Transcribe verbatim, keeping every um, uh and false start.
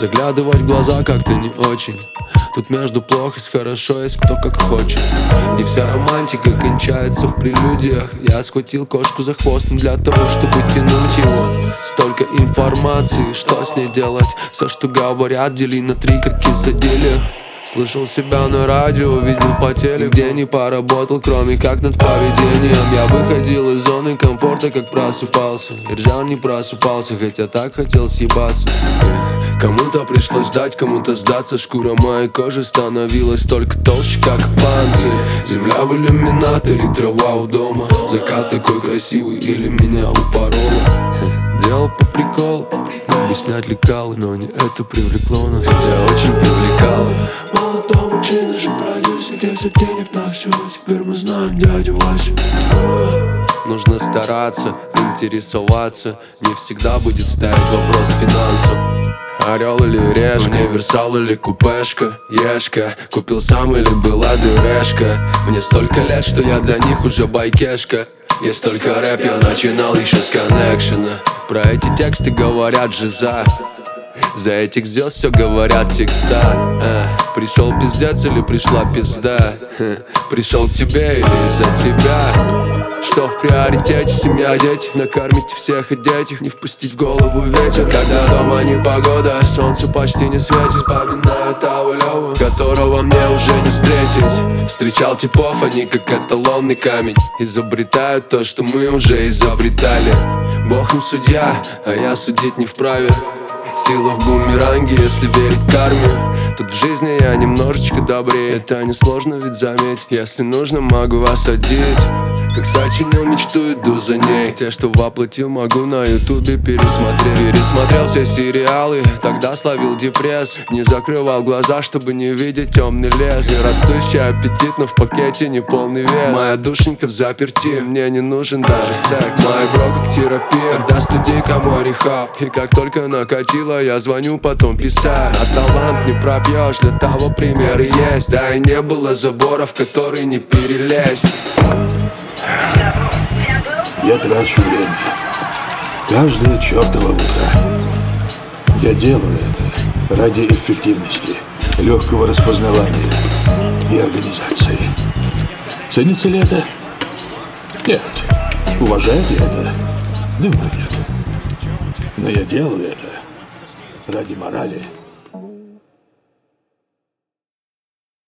Заглядывать в глаза как-то не очень. Тут между плохо и хорошо есть кто как хочет. И вся романтика кончается в прелюдиях. Я схватил кошку за хвост не для того, чтобы тянуть его. Столько информации, что с ней делать? Все, что говорят, дели на три, как из изоделия. Слышал себя на радио, видел по теле, где не поработал, кроме как над поведением. Я выходил из зоны комфорта, как просыпался. И ржал не просыпался, хотя так хотел съебаться. Кому-то пришлось ждать, кому-то сдаться. Шкура моей кожи становилась только толще, как панцирь. Земля в иллюминаторе, трава у дома. Закат такой красивый, или меня упорола. Делал по приколу, как бы снять лекалы, но не это привлекло нас, хотя очень привлекало. Молодой мужчина же продюсер, десять денег на все. Теперь мы знаем дядю Васю. Нужно стараться, интересоваться. Не всегда будет ставить вопрос финансов. Орел или решка, универсал или купешка, ешка. Купил сам или была дырешка. Мне столько лет, что я для них уже байкешка. Есть только рэп, я начинал еще с коннекшена. Про эти тексты говорят жиза. За этих звезд все говорят текста. э, Пришел пиздец или пришла пизда? э, Пришел к тебе или из-за тебя? Что в приоритете? Семья, дети. Накормить всех и детей, не впустить в голову ветер. Когда дома не погода, а солнце почти не светит. Вспоминаю того Леву, которого мне уже не встретить. Встречал типов, они как эталонный камень. Изобретают то, что мы уже изобретали. Бог им судья, а я судить не вправе. Сила в бумеранге, если верить карме. Тут в жизни я немножечко добрее. Это несложно ведь заметить. Если нужно, могу осадить. Как сочинил мечту, иду за ней. Те, что воплотил, могу на ютубе пересмотреть. Пересмотрел все сериалы, тогда словил депресс. Не закрывал глаза, чтобы не видеть темный лес. И растущий аппетит, но в пакете не полный вес. Моя душенька в заперти, мне не нужен даже секс. Моя бро как терапия, когда студийка мой рехаб. И как только накатило, я звоню, потом писать. А талант не пропьешь, для того примеры есть. Да и не было заборов, которые не перелезть. Я трачу время каждое чертово утро. Я делаю это ради эффективности, легкого распознавания и организации. Ценится ли это? Нет. Уважают ли это? Думаю, нет. Но я делаю это ради морали